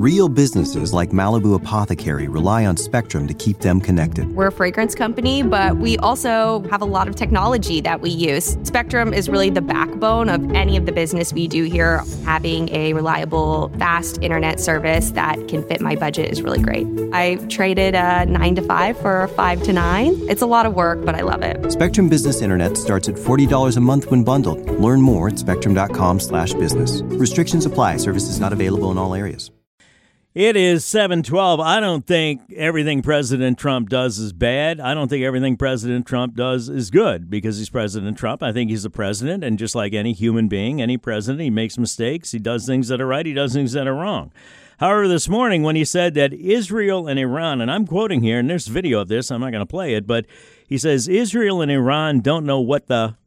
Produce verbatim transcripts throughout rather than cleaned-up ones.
Real businesses like Malibu Apothecary rely on Spectrum to keep them connected. We're a fragrance company, but we also have a lot of technology that we use. Spectrum is really the backbone of any of the business we do here. Having a reliable, fast internet service that can fit my budget is really great. I traded a nine to five for a five to nine. It's a lot of work, but I love it. Spectrum Business Internet starts at forty dollars a month when bundled. Learn more at spectrum.com slash business. Restrictions apply. Services not available in all areas. It is seven twelve. I don't think everything President Trump does is bad. I don't think everything President Trump does is good because he's President Trump. I think he's a president, and just like any human being, any president, he makes mistakes. He does things that are right. He does things that are wrong. However, this morning when he said that Israel and Iran, and I'm quoting here, and there's video of this, I'm not going to play it, but he says Israel and Iran don't know what the,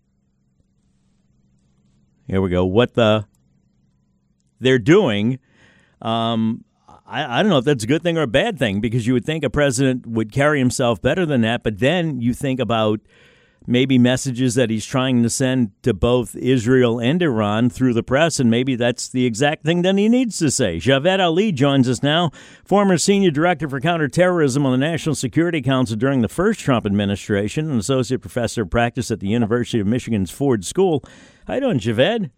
here we go, what the, they're doing. Um, I, I don't know if that's a good thing or a bad thing, because you would think a president would carry himself better than that. But then you think about maybe messages that he's trying to send to both Israel and Iran through the press, and maybe that's the exact thing that he needs to say. Javed Ali joins us now, former senior director for counterterrorism on the National Security Council during the first Trump administration, an associate professor of practice at the University of Michigan's Ford School. How you doing, Javed?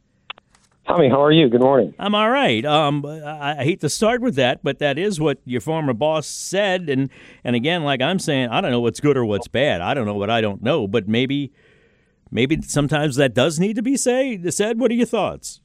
Tommy, how are you? Good morning. I'm all right. Um, I, I hate to start with that, but that is what your former boss said. And, and again, like I'm saying, I don't know what's good or what's bad. I don't know what I don't know, but maybe maybe sometimes that does need to be say, said. What are your thoughts?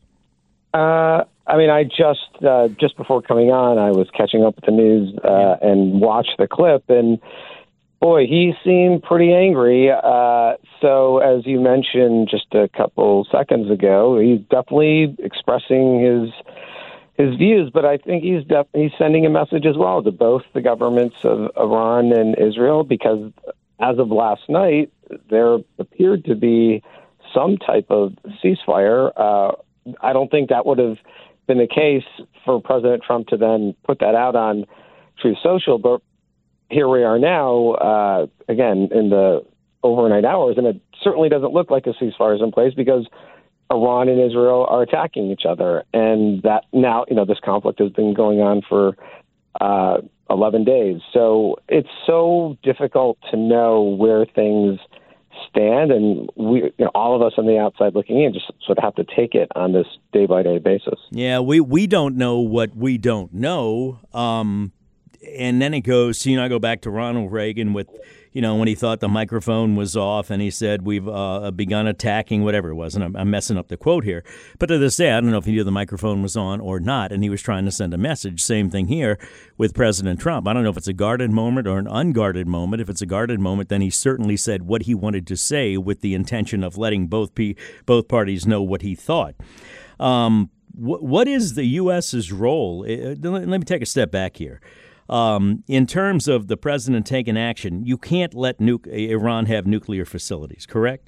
Uh, I mean, I just, uh, just before coming on, I was catching up with the news uh, yeah. and watched the clip, and boy, he seemed pretty angry. Uh, so, as you mentioned just a couple seconds ago, he's definitely expressing his his views. But I think he's def- he's sending a message as well to both the governments of Iran and Israel, because as of last night, there appeared to be some type of ceasefire. Uh, I don't think that would have been the case for President Trump to then put that out on Truth Social, but here we are now, uh, again, in the overnight hours, and it certainly doesn't look like a ceasefire is in place because Iran and Israel are attacking each other. And that now, you know, this conflict has been going on for uh, eleven days. So it's so difficult to know where things stand. And we, you know, all of us on the outside looking in just sort of have to take it on this day-by-day basis. Yeah, we, we don't know what we don't know. Um And then it goes, you know, I go back to Ronald Reagan with, you know, when he thought the microphone was off and he said, we've uh, begun attacking, whatever it was. And I'm, I'm messing up the quote here. But to this day, I don't know if he knew the microphone was on or not. And he was trying to send a message. Same thing here with President Trump. I don't know if it's a guarded moment or an unguarded moment. If it's a guarded moment, then he certainly said what he wanted to say with the intention of letting both, pe- both parties know what he thought. Um, wh- what is the U S's role? Uh, let me take a step back here. Um, in terms of the president taking action, you can't let nu- Iran have nuclear facilities, correct?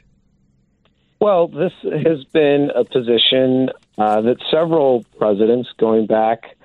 Well, this has been a position uh, that several presidents going back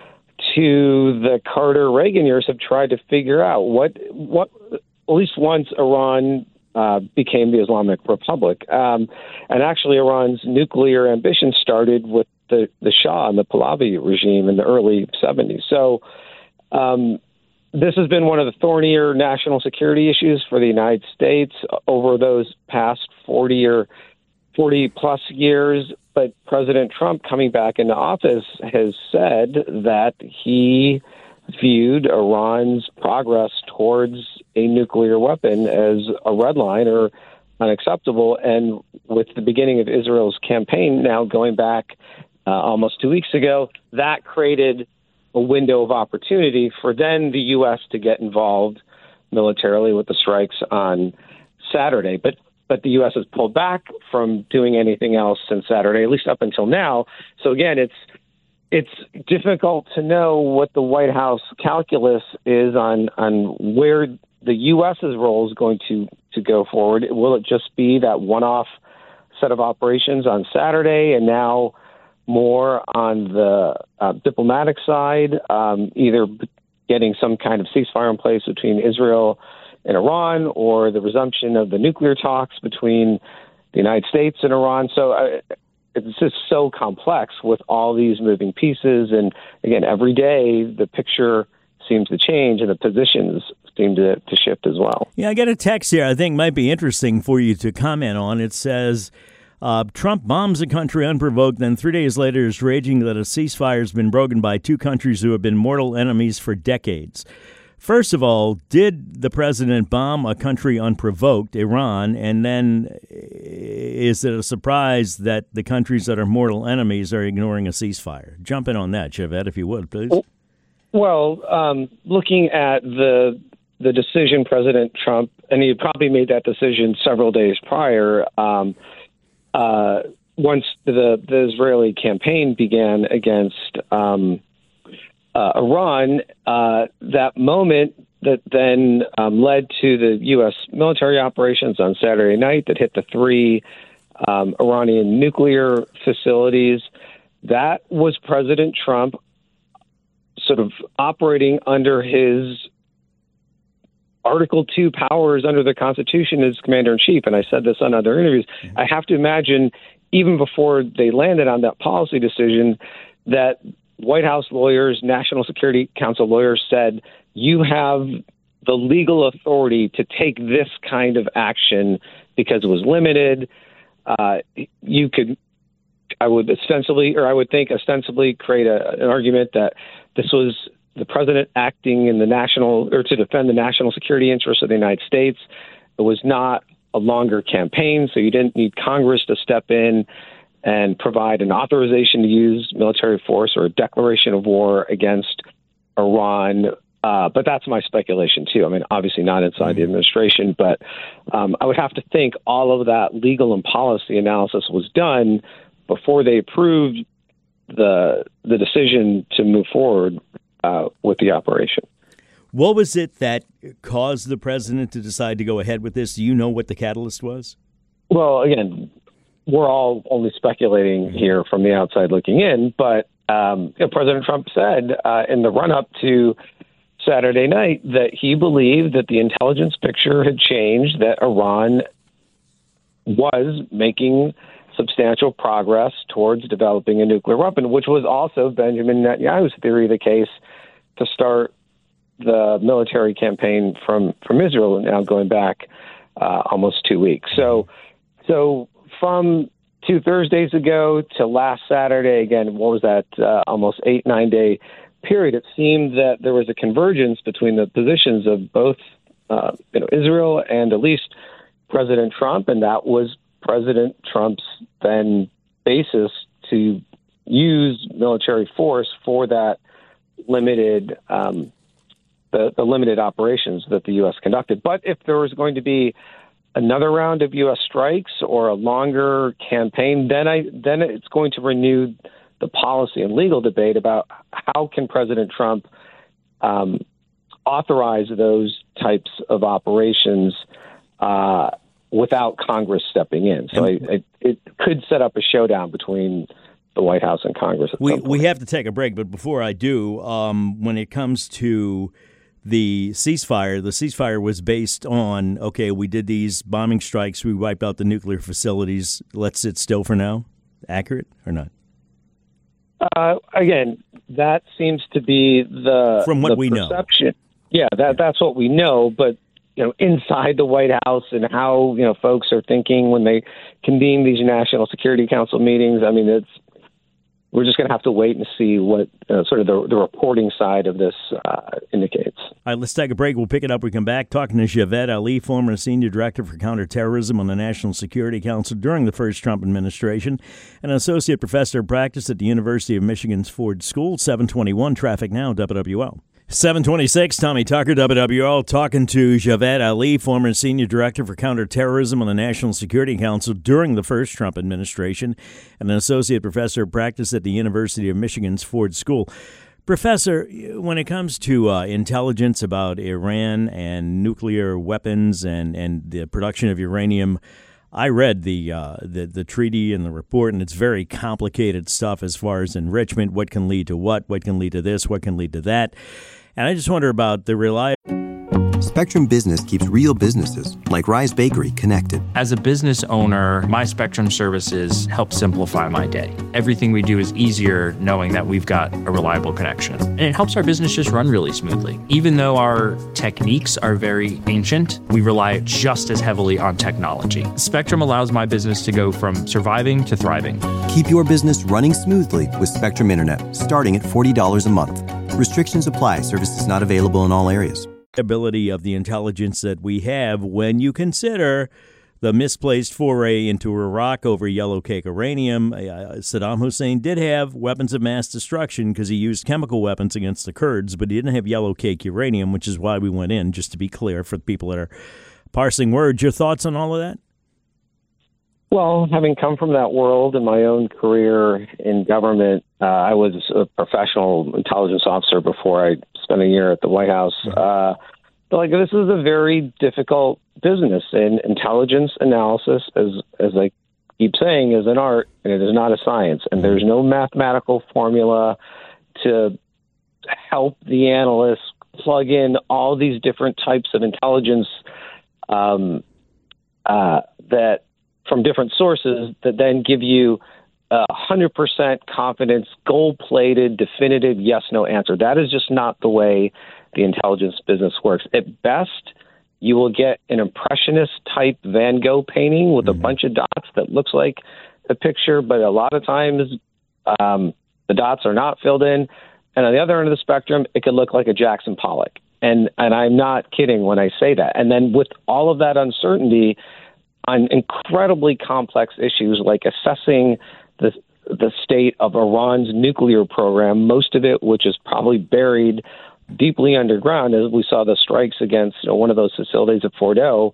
to the Carter-Reagan years have tried to figure out. What, what, at least once Iran uh, became the Islamic Republic. Um, and actually, Iran's nuclear ambition started with the, the Shah and the Pahlavi regime in the early seventies. So, Um, this has been one of the thornier national security issues for the United States over those past forty or forty plus years. But President Trump, coming back into office, has said that he viewed Iran's progress towards a nuclear weapon as a red line or unacceptable. And with the beginning of Israel's campaign now going back uh, almost two weeks ago, that created a window of opportunity for then the U S to get involved militarily with the strikes on Saturday. But but the U S has pulled back from doing anything else since Saturday, at least up until now. So again, it's it's difficult to know what the White House calculus is on on where the U S's role is going to, to go forward. Will it just be that one-off set of operations on Saturday and now more on the uh, diplomatic side, um, either getting some kind of ceasefire in place between Israel and Iran or the resumption of the nuclear talks between the United States and Iran? So uh, it's just so complex with all these moving pieces. And again, every day the picture seems to change and the positions seem to, to shift as well. Yeah, I got a text here I think might be interesting for you to comment on. It says, uh, Trump bombs a country unprovoked, then three days later is raging that a ceasefire has been broken by two countries who have been mortal enemies for decades. First of all, did the president bomb a country unprovoked, Iran, and then is it a surprise that the countries that are mortal enemies are ignoring a ceasefire? Jump in on that, Javed, if you would, please. Well, um, looking at the the decision President Trump, and he probably made that decision several days prior, um, uh, once the, the Israeli campaign began against um Uh, Iran, uh, that moment that then um, led to the U S military operations on Saturday night that hit the three um, Iranian nuclear facilities, that was President Trump sort of operating under his Article two powers under the Constitution as Commander-in-Chief. And I said this on other interviews. Mm-hmm. I have to imagine, even before they landed on that policy decision, that White House lawyers, National Security Council lawyers said, you have the legal authority to take this kind of action because it was limited. Uh, you could, I would ostensibly, or I would think ostensibly create a, an argument that this was the president acting in the national, or to defend the national security interests of the United States. It was not a longer campaign, so you didn't need Congress to step in and provide an authorization to use military force or a declaration of war against Iran. Uh, but that's my speculation, too. I mean, obviously not inside the administration, but um, I would have to think all of that legal and policy analysis was done before they approved the the decision to move forward uh, with the operation. What was it that caused the president to decide to go ahead with this? Do you know what the catalyst was? Well, again, we're all only speculating here from the outside looking in, but um, you know, President Trump said uh, in the run-up to Saturday night that he believed that the intelligence picture had changed, that Iran was making substantial progress towards developing a nuclear weapon, which was also Benjamin Netanyahu's theory of the case to start the military campaign from, from Israel, now going back uh, almost two weeks. So, so from two Thursdays ago to last Saturday, again, what was that, uh, almost eight, nine-day period, it seemed that there was a convergence between the positions of both uh, you know, Israel and at least President Trump, and that was President Trump's then basis to use military force for that limited um, the, the limited operations that the U S conducted. But if there was going to be another round of U S strikes or a longer campaign, then I then it's going to renew the policy and legal debate about how can President Trump um, authorize those types of operations uh, without Congress stepping in. So I, I, it could set up a showdown between the White House and Congress. At we some point. we have to take a break, but before I do, um, when it comes to the ceasefire, the ceasefire was based on, okay, we did these bombing strikes, we wiped out the nuclear facilities, let's sit still for now. Accurate or not? Uh, again, that seems to be the from what the we perception. know. Yeah, that that's what we know. But you know, inside the White House and how you know folks are thinking when they convene these National Security Council meetings. I mean, it's we're just going to have to wait and see what uh, sort of the, the reporting side of this uh, indicates. All right, let's take a break. We'll pick it up. We come back talking to Javed Ali, former senior director for counterterrorism on the National Security Council during the first Trump administration, and an associate professor of practice at the University of Michigan's Ford School. seven twenty-one traffic now, W W L. seven twenty-six, Tommy Tucker, W W L, talking to Javed Ali, former senior director for counterterrorism on the National Security Council during the first Trump administration, and an associate professor of practice at the University of Michigan's Ford School. Professor, when it comes to uh, intelligence about Iran and nuclear weapons and, and the production of uranium, I read the, uh, the the treaty and the report, and it's very complicated stuff as far as enrichment, what can lead to what, what can lead to this, what can lead to that. And I just wonder about the reliability. Spectrum Business keeps real businesses, like Rise Bakery, connected. As a business owner, my Spectrum services help simplify my day. Everything we do is easier knowing that we've got a reliable connection. And it helps our business just run really smoothly. Even though our techniques are very ancient, we rely just as heavily on technology. Spectrum allows my business to go from surviving to thriving. Keep your business running smoothly with Spectrum Internet, starting at forty dollars a month. Restrictions apply. Services not available in all areas. Ability of the intelligence that we have when you consider the misplaced foray into Iraq over yellow cake uranium. Uh, Saddam Hussein did have weapons of mass destruction because he used chemical weapons against the Kurds, but he didn't have yellow cake uranium, which is why we went in, just to be clear for the people that are parsing words. Your thoughts on all of that? Well, having come from that world in my own career in government, uh, I was a professional intelligence officer before I spent a year at the White House. Uh, but like this is a very difficult business, and intelligence analysis, as as I keep saying, is an art and it is not a science. And there's no mathematical formula to help the analysts plug in all these different types of intelligence um, uh, that. from different sources that then give you a one hundred percent confidence, gold-plated, definitive yes-no answer. That is just not the way the intelligence business works. At best, you will get an impressionist-type Van Gogh painting with mm-hmm. a bunch of dots that looks like a picture, but a lot of times um, the dots are not filled in. And on the other end of the spectrum, it could look like a Jackson Pollock. And, and I'm not kidding when I say that. And then with all of that uncertainty, on incredibly complex issues like assessing the the state of Iran's nuclear program, most of it which is probably buried deeply underground, as we saw the strikes against you know, one of those facilities at Fordow.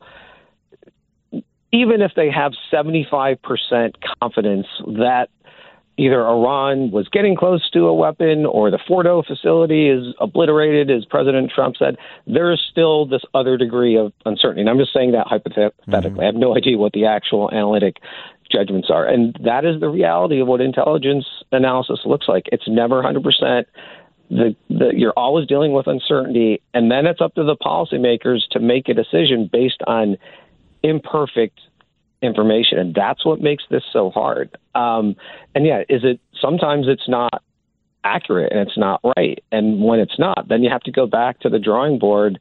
Even if they have seventy-five percent confidence that either Iran was getting close to a weapon or the Fordow facility is obliterated, as President Trump said, there is still this other degree of uncertainty. And I'm just saying that hypothetically. Mm-hmm. I have no idea what the actual analytic judgments are. And that is the reality of what intelligence analysis looks like. It's never one hundred percent. The, the, you're always dealing with uncertainty. And then it's up to the policymakers to make a decision based on imperfect information, and that's what makes this so hard. Um, and yeah, is it sometimes it's not accurate and it's not right, and when it's not, then you have to go back to the drawing board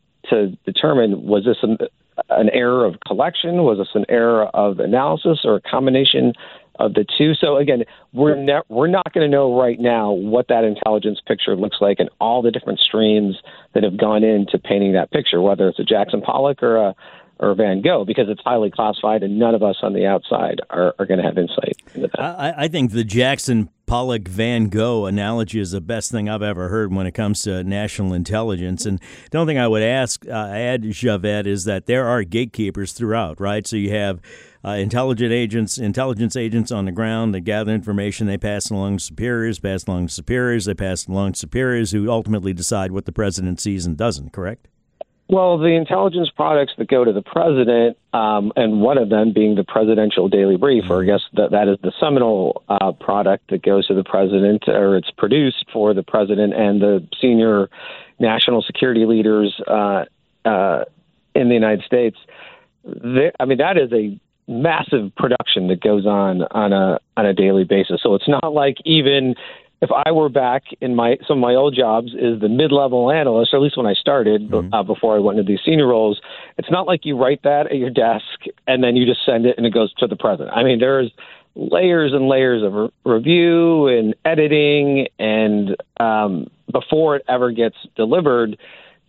to determine, was this an, an error of collection, was this an error of analysis, or a combination of the two? So again, we're ne- we're not going to know right now what that intelligence picture looks like and all the different streams that have gone into painting that picture, whether it's a Jackson Pollock or a or Van Gogh, because it's highly classified and none of us on the outside are, are going to have insight into that. I, I think the Jackson Pollock Van Gogh analogy is the best thing I've ever heard when it comes to national intelligence. And the only thing I would ask, uh, add, Javed, is that there are gatekeepers throughout, right? So you have uh, intelligent agents, intelligence agents on the ground that gather information, they pass along to superiors, pass along to superiors, they pass along to superiors who ultimately decide what the president sees and doesn't, correct? Well, the intelligence products that go to the president, um, and one of them being the Presidential Daily Brief, or I guess that, that is the seminal uh, product that goes to the president, or it's produced for the president and the senior national security leaders uh, uh, in the United States. They, I mean, that is a massive production that goes on on a on a daily basis. So it's not like even if I were back in my some of my old jobs is the mid-level analyst, or at least when I started, mm-hmm. uh, before I went into these senior roles, it's not like you write that at your desk and then you just send it and it goes to the president. I mean, there's layers and layers of re- review and editing, and um, before it ever gets delivered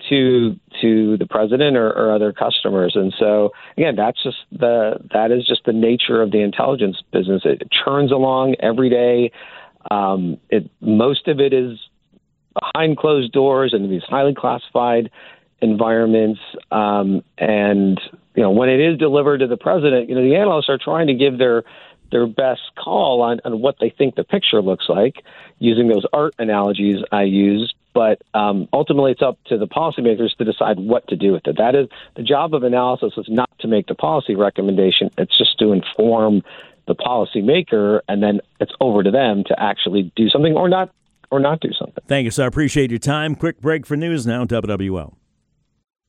to to the president or, or other customers. And so, again, that's just the that is just the nature of the intelligence business. It churns along every day. Um, it, most of it is behind closed doors in these highly classified environments. Um, and, you know, when it is delivered to the president, you know, the analysts are trying to give their their best call on, on what they think the picture looks like, using those art analogies I used. But um, ultimately, it's up to the policymakers to decide what to do with it. That is the job of analysis, is not to make the policy recommendation. It's just to inform the policymaker, and then it's over to them to actually do something or not, or not do something. Thank you, sir. I appreciate your time. Quick break for news now. W W L.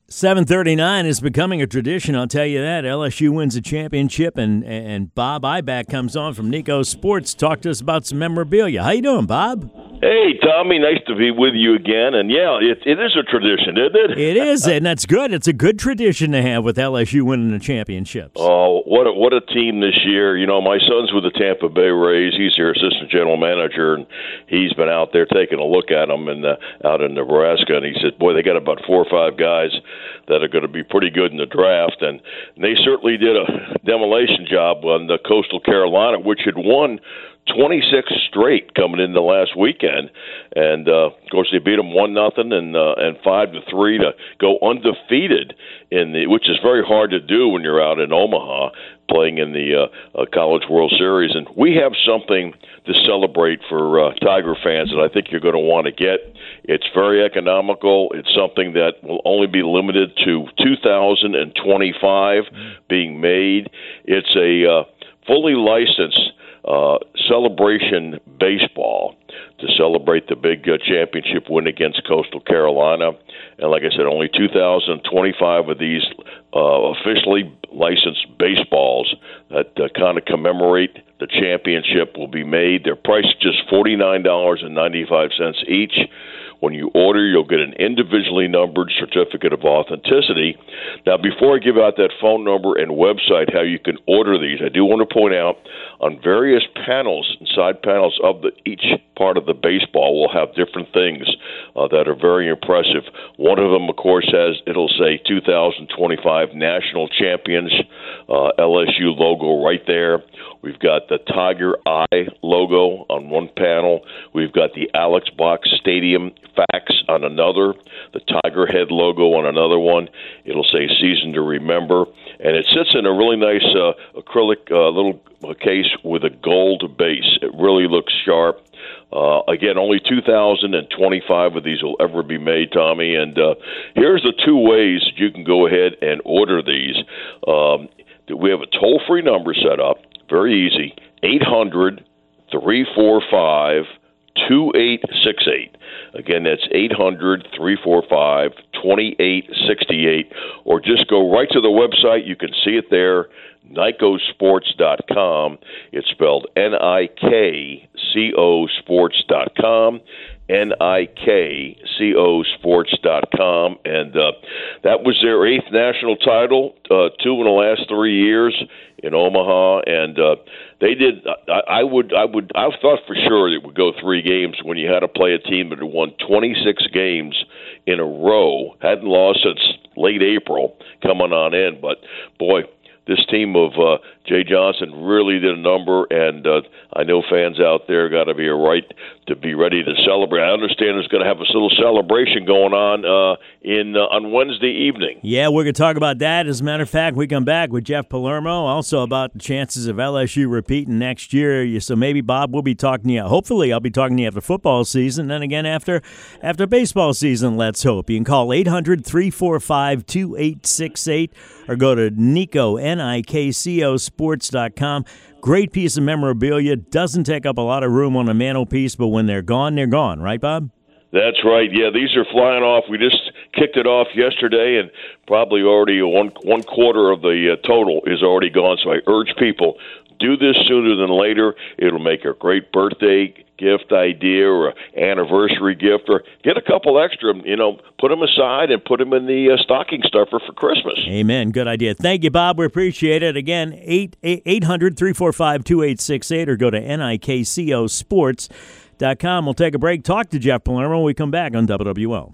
seven thirty-nine is becoming a tradition, I'll tell you that. L S U wins a championship, and and Bob Iback comes on from Nico Sports. Talk to us about some memorabilia. How you doing, Bob? Hey, Tommy, nice to be with you again. And, yeah, it, it is a tradition, isn't it? It is, and that's good. It's a good tradition to have with L S U winning the championships. Oh, what a, what a team this year. You know, my son's with the Tampa Bay Rays. He's their assistant general manager, and he's been out there taking a look at them in the, out in Nebraska. And he said, boy, they got about four or five guys that are going to be pretty good in the draft. And they certainly did a demolition job on the Coastal Carolina, which had won twenty-six straight coming into last weekend, and uh, of course they beat them one nothing and uh, and five to three to go undefeated in the, which is very hard to do when you're out in Omaha playing in the uh, uh, College World Series. And we have something to celebrate for uh, Tiger fans that I think you're going to want to get. It's very economical. It's something that will only be limited to two thousand twenty-five being made. It's a uh, fully licensed Uh, celebration baseball to celebrate the big uh, championship win against Coastal Carolina. And like I said, only two thousand twenty-five of these uh, officially licensed baseballs that uh, kind of commemorate the championship will be made. Their price is just forty-nine dollars and ninety-five cents each. When you order, you'll get an individually numbered certificate of authenticity. Now, before I give out that phone number and website how you can order these, I do want to point out on various panels and side panels of the, each part of the baseball will have different things uh, that are very impressive. One of them, of course, has, it'll say two thousand twenty-five National Champions uh, L S U logo right there. We've got the Tiger Eye logo on one panel. We've got the Alex Box Stadium facts on another, the Tiger Head logo on another one. It'll say Season to Remember. And it sits in a really nice uh, acrylic uh, little case with a gold base. It really looks sharp. Uh, again, only two thousand twenty-five of these will ever be made, Tommy. And uh, here's the two ways you can go ahead and order these. Um, we have a toll-free number set up. Very easy, eight hundred, three four five, two eight six eight. Again, that's eight hundred, three four five, two eight six eight. Or just go right to the website. You can see it there, Nico Sports dot com. It's spelled N I K C O Sports dot com. N I K C O Sports dot com. And uh, that was their eighth national title, uh, two in the last three years in Omaha. And uh, they did, I, I would, I would, I thought for sure it would go three games when you had to play a team that had won twenty-six games in a row, hadn't lost since late April coming on in. But, boy, this team of uh, Jay Johnson really did a number, and uh, I know fans out there got to be a right to be ready to celebrate. I understand there's going to have a little celebration going on uh, in uh, on Wednesday evening. Yeah, we're going to talk about that. As a matter of fact, we come back with Jeff Palermo, also about the chances of L S U repeating next year. So maybe, Bob, we'll be talking to you. Hopefully, I'll be talking to you after football season, then again after after baseball season, let's hope. You can call eight hundred, three four five, two eight six eight or go to Nico, N I K C O Sports dot com. Great piece of memorabilia. Doesn't take up a lot of room on a mantelpiece, but when they're gone, they're gone. Right, Bob? That's right. Yeah, these are flying off. We just kicked it off yesterday, and probably already one one quarter of the uh, total is already gone. So I urge people, do this sooner than later. It'll make a great birthday gift idea or anniversary gift, or get a couple extra, you know, put them aside and put them in the uh, stocking stuffer for Christmas. Amen. Good idea. Thank you, Bob. We appreciate it. Again, eight hundred, three four five, two eight six eight or go to N I K C O Sports dot com. We'll take a break. Talk to Jeff Palermo when we come back on W W L.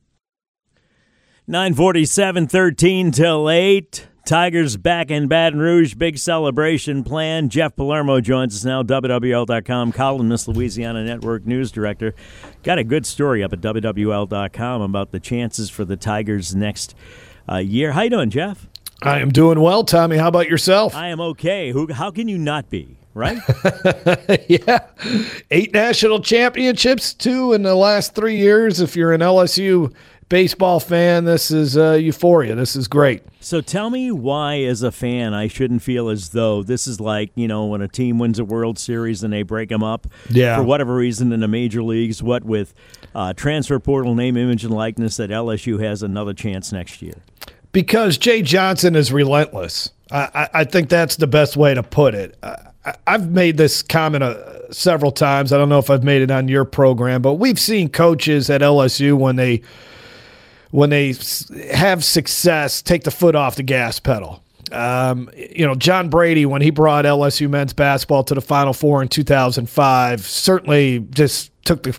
nine forty-seven, thirteen till eight. Tigers back in Baton Rouge. Big celebration plan. Jeff Palermo joins us now, W W L dot com, columnist, Louisiana Network News Director. Got a good story up at W W L dot com about the chances for the Tigers next uh, year. How you doing, Jeff? I am doing well, Tommy. How about yourself? I am okay. Who? How can you not be? Right? Yeah. Eight national championships, two in the last three years. If you're an L S U baseball fan, this is uh, euphoria. This is great. So tell me why, as a fan, I shouldn't feel as though this is like, you know, when a team wins a World Series and they break them up yeah. for whatever reason in the major leagues, what with uh, transfer portal, name, image, and likeness, that L S U has another chance next year. Because Jay Johnson is relentless. I, I, I think that's the best way to put it. I, I've made this comment uh, several times. I don't know if I've made it on your program, but we've seen coaches at L S U when they when they have success take the foot off the gas pedal. Um, you know, John Brady, when he brought L S U men's basketball to the Final Four in two thousand five, certainly just took the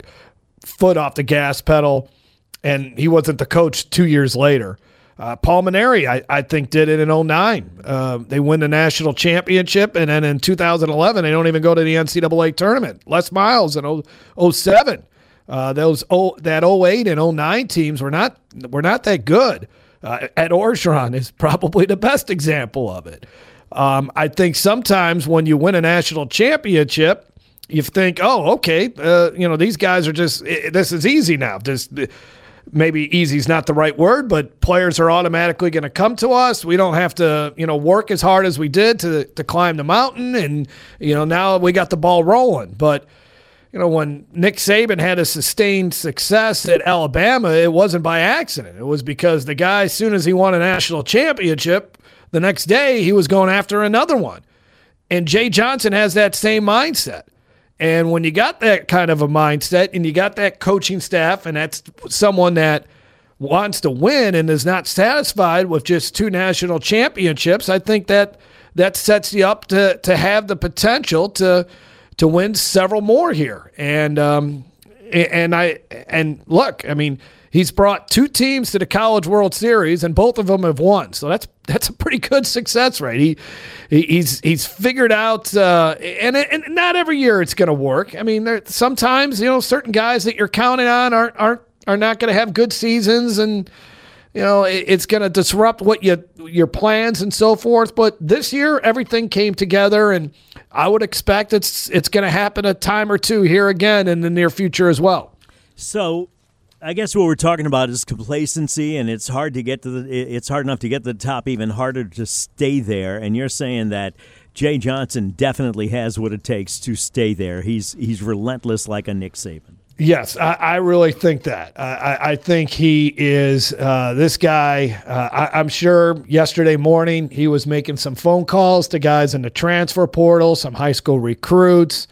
foot off the gas pedal, and he wasn't the coach two years later. Uh, Paul Mainieri, I, I think, did it in oh nine. Uh, they win the national championship, and then in two thousand eleven, they don't even go to the N C double A tournament. Les Miles in oh seven. Uh, those oh, that oh eight and oh nine teams were not were not that good. Uh, Ed Orgeron is probably the best example of it. Um, I think sometimes when you win a national championship, you think, oh, okay, uh, you know, these guys are just, this is easy now. Just maybe easy is not the right word, but players are automatically going to come to us. We don't have to, you know, work as hard as we did to to climb the mountain, and you know, now we got the ball rolling. But you know, when Nick Saban had a sustained success at Alabama, it wasn't by accident. It was because the guy, as soon as he won a national championship, the next day he was going after another one. And Jay Johnson has that same mindset. And when you got that kind of a mindset and you got that coaching staff, and that's someone that wants to win and is not satisfied with just two national championships, I think that that sets you up to to have the potential to to win several more here. And um, and I and look, I mean, he's brought two teams to the College World Series, and both of them have won. So that's that's a pretty good success rate. He, he he's he's figured out, uh, and and not every year it's going to work. I mean, there sometimes, you know, certain guys that you're counting on aren't aren't are not going to have good seasons, and you know, it, it's going to disrupt what you your plans and so forth. But this year, everything came together, and I would expect it's it's going to happen a time or two here again in the near future as well. So, I guess what we're talking about is complacency, and it's hard to get to the. It's hard enough to get to the top, even harder to stay there. And you're saying that Jay Johnson definitely has what it takes to stay there. He's he's relentless like a Nick Saban. Yes, I, I really think that. I, I think he is uh, this guy. Uh, I, I'm sure yesterday morning he was making some phone calls to guys in the transfer portal, some high school recruits.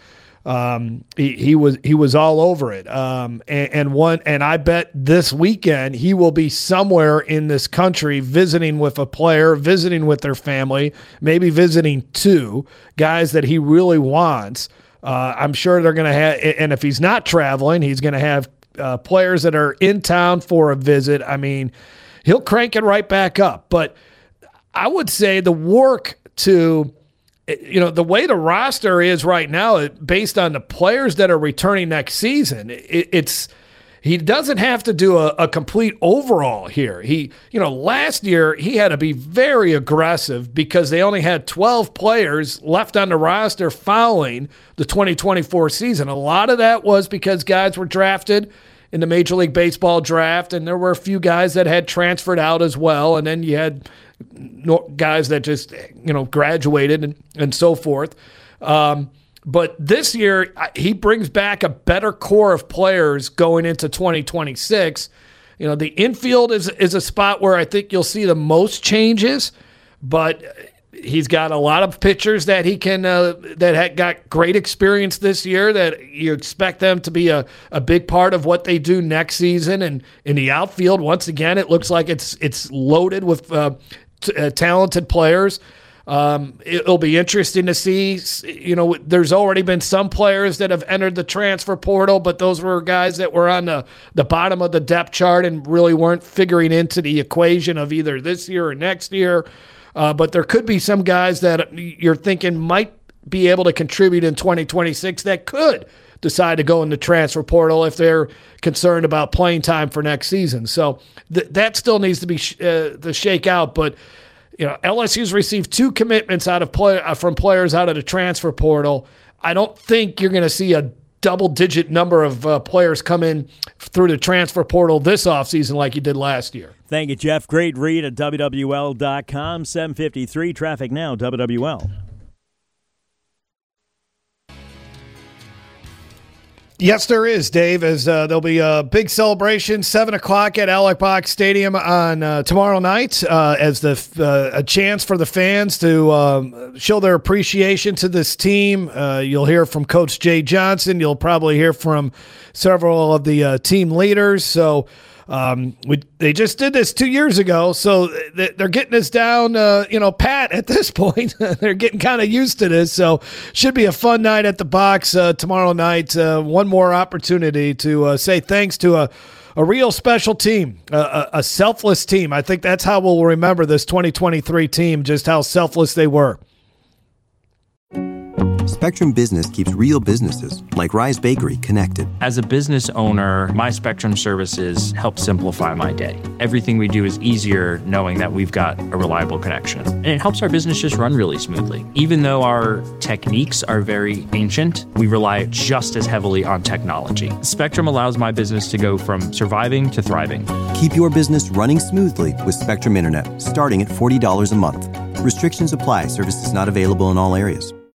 Um, he, he was he was all over it. Um, and, and one and I bet this weekend he will be somewhere in this country visiting with a player, visiting with their family, maybe visiting two guys that he really wants. Uh, I'm sure they're going to have, and if he's not traveling, he's going to have uh, players that are in town for a visit. I mean, he'll crank it right back up. But I would say the work to, you know, the way the roster is right now, based on the players that are returning next season, it, it's he doesn't have to do a, a complete overhaul here. He, you know, last year he had to be very aggressive because they only had twelve players left on the roster following the twenty twenty-four season. A lot of that was because guys were drafted in the Major League Baseball draft, and there were a few guys that had transferred out as well, and then you had guys that just, you know, graduated and, and so forth. Um, But this year, he brings back a better core of players going into twenty twenty-six. You know, the infield is is a spot where I think you'll see the most changes, but he's got a lot of pitchers that he can uh, that had got great experience this year that you expect them to be a, a big part of what they do next season. And in the outfield, once again, it looks like it's it's loaded with uh, t- uh, talented players. Um, it'll be interesting to see. You know, there's already been some players that have entered the transfer portal, but those were guys that were on the, the bottom of the depth chart and really weren't figuring into the equation of either this year or next year. Uh, but there could be some guys that you're thinking might be able to contribute in twenty twenty-six that could decide to go in the transfer portal if they're concerned about playing time for next season. So th- that still needs to be sh- uh, to shake out, but you know, L S U's received two commitments out of play, uh, from players out of the transfer portal. I don't think you're going to see a double-digit number of uh, players come in through the transfer portal this offseason like you did last year. Thank you, Jeff. Great read at W W L dot com. seven fifty-three traffic now, W W L. Yes, there is, Dave, as uh, there'll be a big celebration, seven o'clock at Alex Box Stadium on uh, tomorrow night uh, as the uh, a chance for the fans to um, show their appreciation to this team. Uh, you'll hear from Coach Jay Johnson. You'll probably hear from several of the uh, team leaders. So um, we they just did this two years ago, so they're getting us down, uh, you know, pat at this point. They're getting kind of used to this, so should be a fun night at the box uh, tomorrow night. Uh, one more opportunity to uh, say thanks to a, a real special team, a, a selfless team. I think that's how we'll remember this twenty twenty-three team, just how selfless they were. Spectrum Business keeps real businesses, like Rise Bakery, connected. As a business owner, my Spectrum services help simplify my day. Everything we do is easier knowing that we've got a reliable connection. And it helps our business just run really smoothly. Even though our techniques are very ancient, we rely just as heavily on technology. Spectrum allows my business to go from surviving to thriving. Keep your business running smoothly with Spectrum Internet, starting at forty dollars a month. Restrictions apply. Services not available in all areas.